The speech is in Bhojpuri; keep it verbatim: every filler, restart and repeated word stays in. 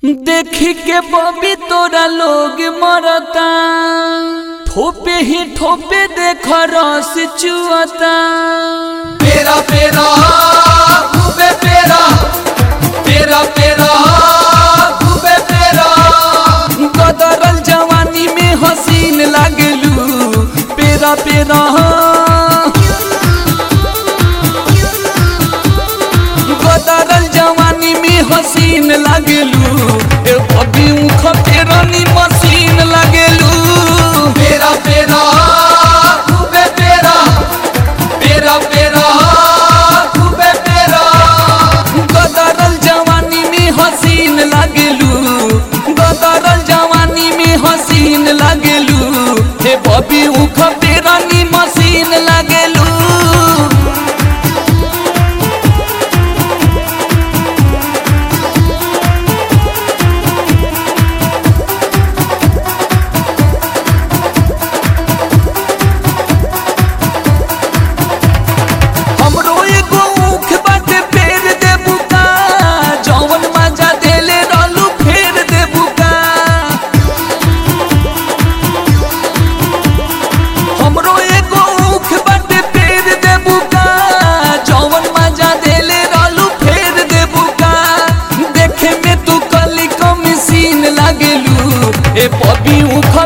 देखी के बबी तोरा लोग मरता, ठोपे ही ठोपे देख रस चुअता। पेरा पेरा खूबे पेरा, पेरा पेरा खूबे पेरा। गदरल जवानी में हसीन लागलू, पेरा पेरा गदरल जवानी में हसीन लागलू। ए बबी मुख पेरानी मसीन लागलू। पेरा पेरा खूबे पेरा, पेरा पेरा खूबे पेरा। गदरल जवानी में हसीन लागलू, गदरल जवानी में हसीन लागलू। हे बबी मुख पेरानी मसीन लागलू। ए बबी उख